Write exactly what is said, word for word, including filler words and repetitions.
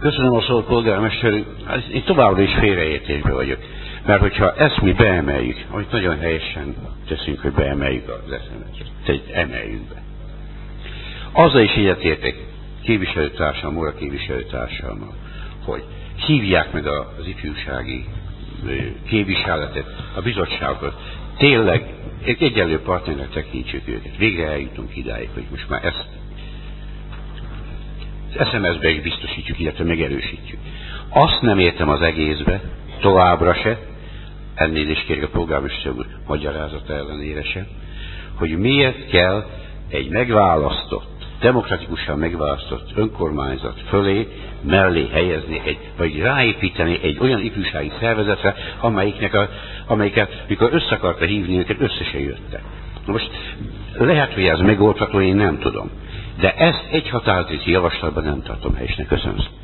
Köszönöm a szót, polgármester. Én továbbra is félreértésben vagyok. Mert hogyha ezt mi beemeljük, amit nagyon helyesen teszünk, hogy beemeljük az eszemet, tehát emeljük be. Azzal is egyetértek képviselőtársam, Móra képviselőtársammal, hogy hívják meg az ifjúsági képviseletet, a bizottságot, tényleg egy egyenlő partnernek tekintsük őket. Végre eljutunk idáig, hogy most már ezt es em es-be is biztosítjuk, illetve megerősítjük. Azt nem értem az egészbe, továbbra se, ennél is kérjük a polgármester úr magyarázata ellenére se, hogy miért kell egy megválasztott, demokratikusan megválasztott önkormányzat fölé, mellé helyezni, egy, vagy ráépíteni egy olyan ifjúsági szervezetre, amelyiknek a, amelyiket, mikor össze akarta hívni őket, össze se jöttek. Na most lehet, hogy ez megoldható, én nem tudom. De ezt egy határozati javaslatban nem tartom helyesnek. Köszönöm.